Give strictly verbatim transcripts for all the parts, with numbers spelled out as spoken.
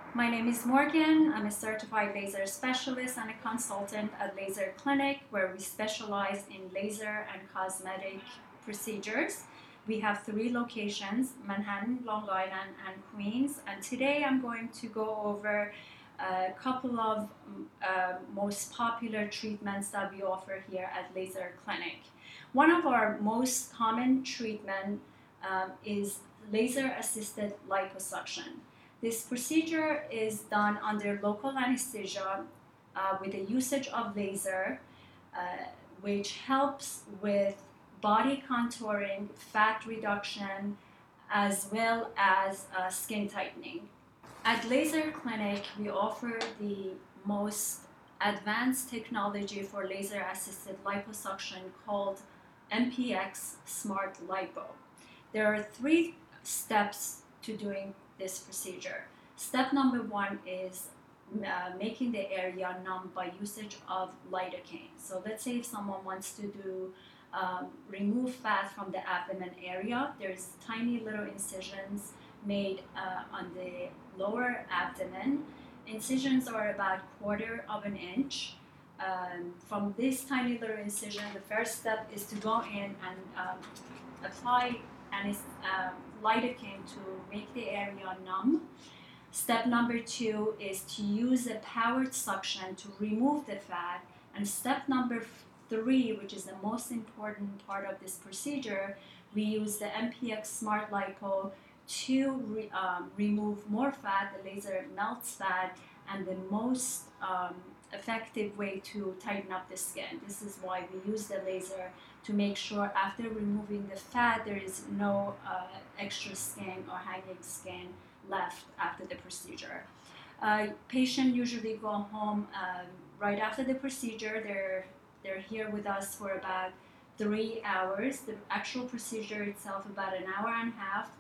My name is Morgan. I'm a certified laser specialist and a consultant at Laser Clinic, where we specialize in laser and cosmetic procedures. We have three locations, Manhattan, Long Island, and Queens. And today I'm going to go over a couple of uh, most popular treatments that we offer here at Laser Clinic. One of our most common treatment um, is laser-assisted liposuction. This procedure is done under local anesthesia uh, with the usage of laser, uh, which helps with body contouring, fat reduction, as well as uh, skin tightening. At Laser Clinic, we offer the most advanced technology for laser assisted liposuction called M P X Smart Lipo. There are three steps to doing this procedure. Step number one is uh, making the area numb by usage of lidocaine. So let's say if someone wants to do um, remove fat from the abdomen area, there's tiny little incisions made uh, on the lower abdomen. Incisions are about quarter of an inch. Um, from this tiny little incision, the first step is to go in and um, apply and um, lidocaine to make the area numb. Step number two is to use a powered suction to remove the fat. And step number three, which is the most important part of this procedure, we use the M P X Smart Lipo to re, um, remove more fat. The laser melts fat, and the most um, effective way to tighten up the skin. This is why we use the laser to make sure after removing the fat there is no uh, extra skin or hanging skin left after the procedure. Uh, patient usually go home um, right after the procedure. They're they're here with us for about three hours. The actual procedure itself about an hour and a half.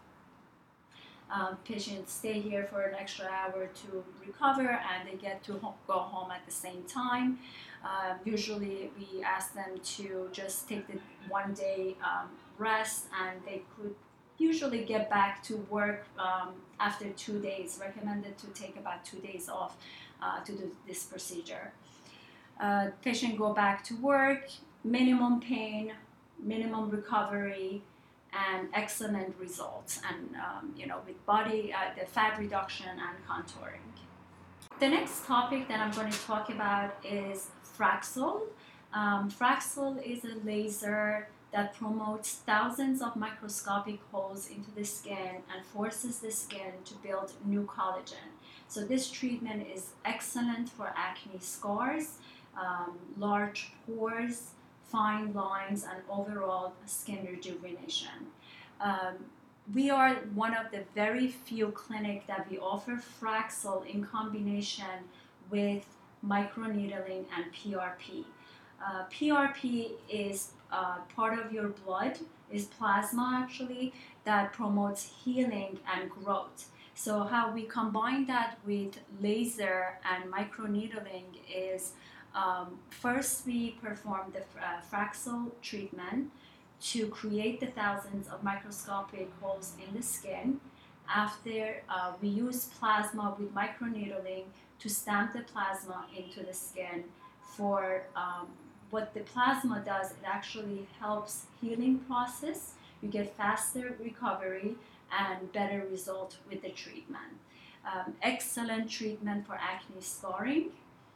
Um, patients stay here for an extra hour to recover, and they get to ho- go home at the same time. Uh, usually we ask them to just take the one day um, rest, and they could usually get back to work um, after two days. Recommended to take about two days off uh, to do this procedure. Uh, patient go back to work, minimum pain, minimum recovery, and excellent results, and um, you know, with body, uh, the fat reduction and contouring. The next topic that I'm going to talk about is Fraxel. Um, Fraxel is a laser that promotes thousands of microscopic holes into the skin and forces the skin to build new collagen. So this treatment is excellent for acne scars, um, large pores, fine lines, and overall skin rejuvenation. Um, we are one of the very few clinics that we offer Fraxel in combination with microneedling and P R P. Uh, P R P is uh, part of your blood, is plasma actually, that promotes healing and growth. So how we combine that with laser and microneedling is um, first we perform the uh, Fraxel treatment to create the thousands of microscopic holes in the skin. After uh, we use plasma with microneedling to stamp the plasma into the skin. For um, what the plasma does, it actually helps healing process. You get faster recovery and better result with the treatment. Um, excellent treatment for acne scarring,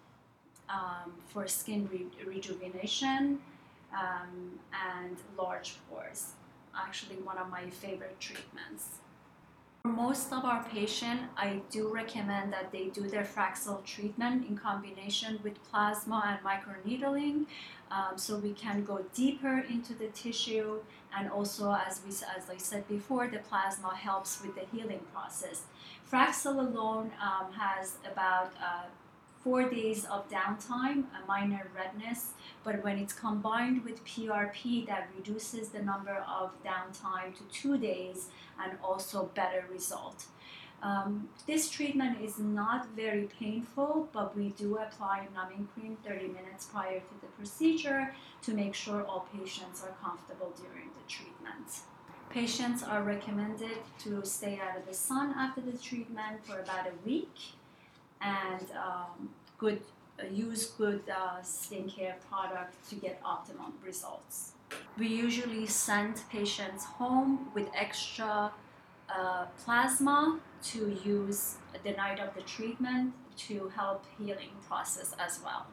um, for skin re- rejuvenation, um, and large pores. Actually, one of my favorite treatments. For most of our patients, I do recommend that they do their Fraxel treatment in combination with plasma and microneedling, um, so we can go deeper into the tissue, and also, as we as I said before, the plasma helps with the healing process. Fraxel alone um, has about uh, four days of downtime, a minor redness, but when it's combined with P R P, that reduces the number of downtime to two days and also better result. Um, this treatment is not very painful, but we do apply numbing cream thirty minutes prior to the procedure to make sure all patients are comfortable during the treatment. Patients are recommended to stay out of the sun after the treatment for about a week. and um, good uh, use good uh, skincare product to get optimum results. We usually send patients home with extra uh, plasma to use the night of the treatment to help healing process as well.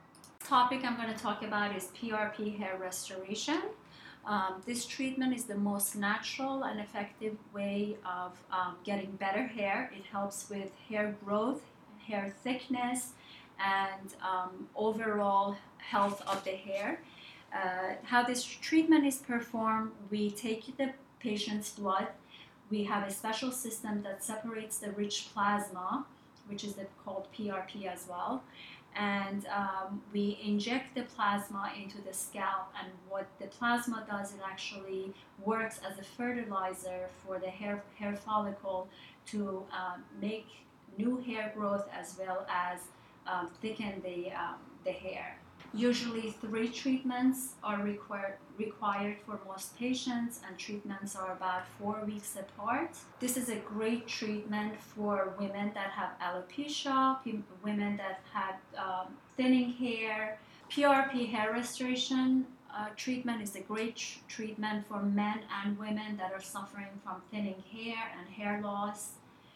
Topic I'm going to talk about is P R P hair restoration. Um, this treatment is the most natural and effective way of um, getting better hair. It helps with hair growth, hair thickness, and um, overall health of the hair. Uh, how this treatment is performed, we take the patient's blood. We have a special system that separates the rich plasma, which is called P R P as well, and um, we inject the plasma into the scalp, and what the plasma does, it actually works as a fertilizer for the hair, hair follicle to um, make new hair growth as well as um, thicken the, um, the hair. Usually three treatments are required required for most patients, and treatments are about four weeks apart. This is a great treatment for women that have alopecia, women that have um, thinning hair. P R P hair restoration uh, treatment is a great tr- treatment for men and women that are suffering from thinning hair and hair loss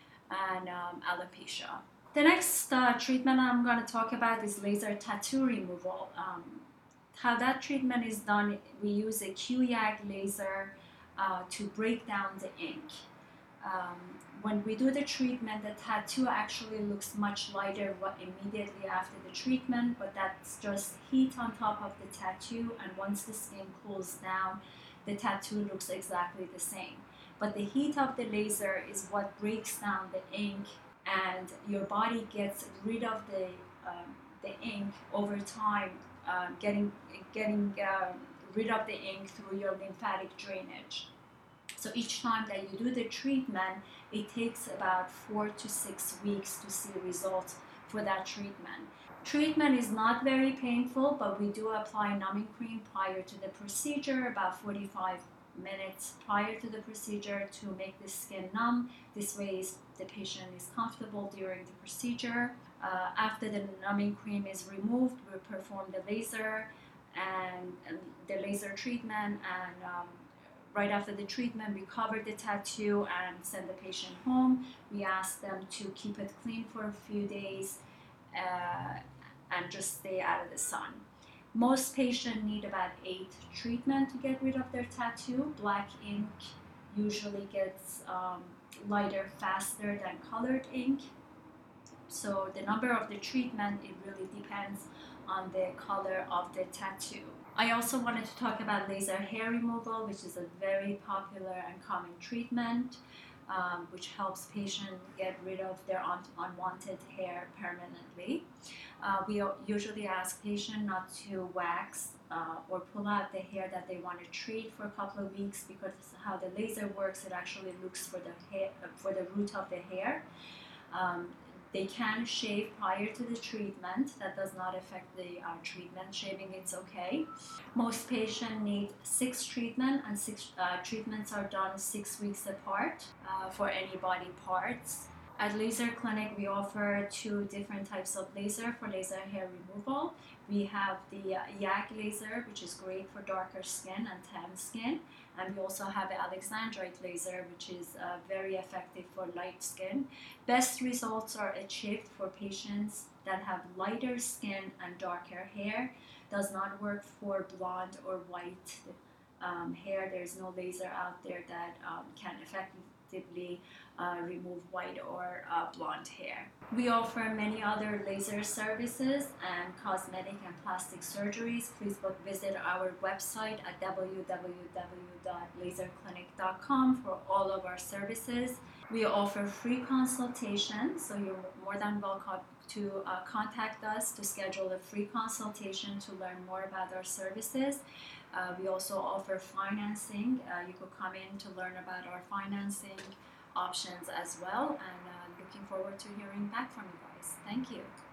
and um, alopecia. The next uh, treatment I'm going to talk about is laser tattoo removal. Um, how that treatment is done, we use a Q YAG laser uh, to break down the ink. Um, when we do the treatment, the tattoo actually looks much lighter immediately after the treatment, but that's just heat on top of the tattoo, and once the skin cools down, the tattoo looks exactly the same. But the heat of the laser is what breaks down the ink, and your body gets rid of the um, the ink over time, uh, getting getting um, rid of the ink through your lymphatic drainage. So each time that you do the treatment, it takes about four to six weeks to see results for that treatment. Treatment is not very painful, but we do apply numbing cream prior to the procedure, about forty-five minutes prior to the procedure, to make the skin numb. This way the patient is comfortable during the procedure. Uh, after the numbing cream is removed, we perform the laser and, and the laser treatment, and um, right after the treatment, we cover the tattoo and send the patient home. We ask them to keep it clean for a few days uh, and just stay out of the sun. Most patients need about eight treatments to get rid of their tattoo. Black ink usually gets um, lighter faster than colored ink. So the number of the treatment, it really depends on the color of the tattoo. I also wanted to talk about laser hair removal, which is a very popular and common treatment, um, which helps patients get rid of their un- unwanted hair permanently. Uh, we usually ask patients not to wax uh, or pull out the hair that they want to treat for a couple of weeks, because how the laser works, it actually looks for the hair, for the root of the hair. Um, They can shave prior to the treatment. That does not affect the uh, treatment. Shaving, it's okay. Most patients need six treatments, and six uh, treatments are done six weeks apart uh, for any body parts. At Laser Clinic, we offer two different types of laser for laser hair removal. We have the uh, YAG laser, which is great for darker skin and tan skin. And we also have the Alexandrite laser, which is uh, very effective for light skin. Best results are achieved for patients that have lighter skin and darker hair. Does not work for blonde or white um, hair. There's no laser out there that um, can effectively uh, remove white or uh, blonde hair. We offer many other laser services and cosmetic and plastic surgeries. Please visit our website at w w w dot laser clinic dot com for all of our services. We offer free consultations, so you're more than welcome to uh, contact us to schedule a free consultation to learn more about our services. Uh, we also offer financing. Uh, you could come in to learn about our financing options as well, and uh, looking forward to hearing back from you guys. Thank you.